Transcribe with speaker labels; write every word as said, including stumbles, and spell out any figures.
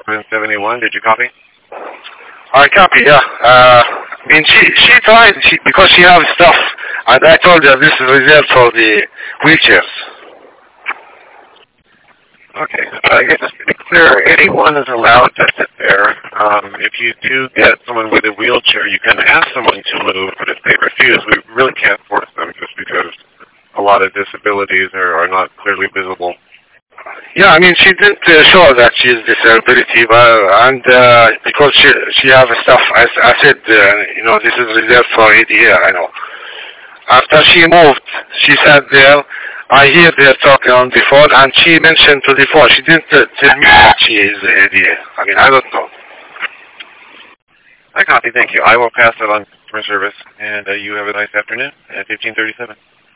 Speaker 1: seven seventy-one. Did you copy?
Speaker 2: I copy, yeah. Uh, I mean, she she tried she, because she has stuff, and I told her this is reserved for the wheelchairs.
Speaker 1: Okay. I guess to be clear, anyone is allowed to sit there. Um, if you do get someone with a wheelchair, you can ask someone to move, but if they refuse, we really can't force them just because a lot of disabilities are, are not clearly visible.
Speaker 2: Yeah, I mean, she didn't uh, show that she's disability, but, and uh, because she she has stuff, I, I said, uh, you know, this is reserved for A D A, I know. After she moved, she sat there. I hear her talking on the phone, and she mentioned to the phone. She didn't uh, tell me that she is A D A. I mean, I don't know.
Speaker 1: I copy. Thank you. I will pass that on for service, and uh, you have a nice afternoon at fifteen thirty-seven.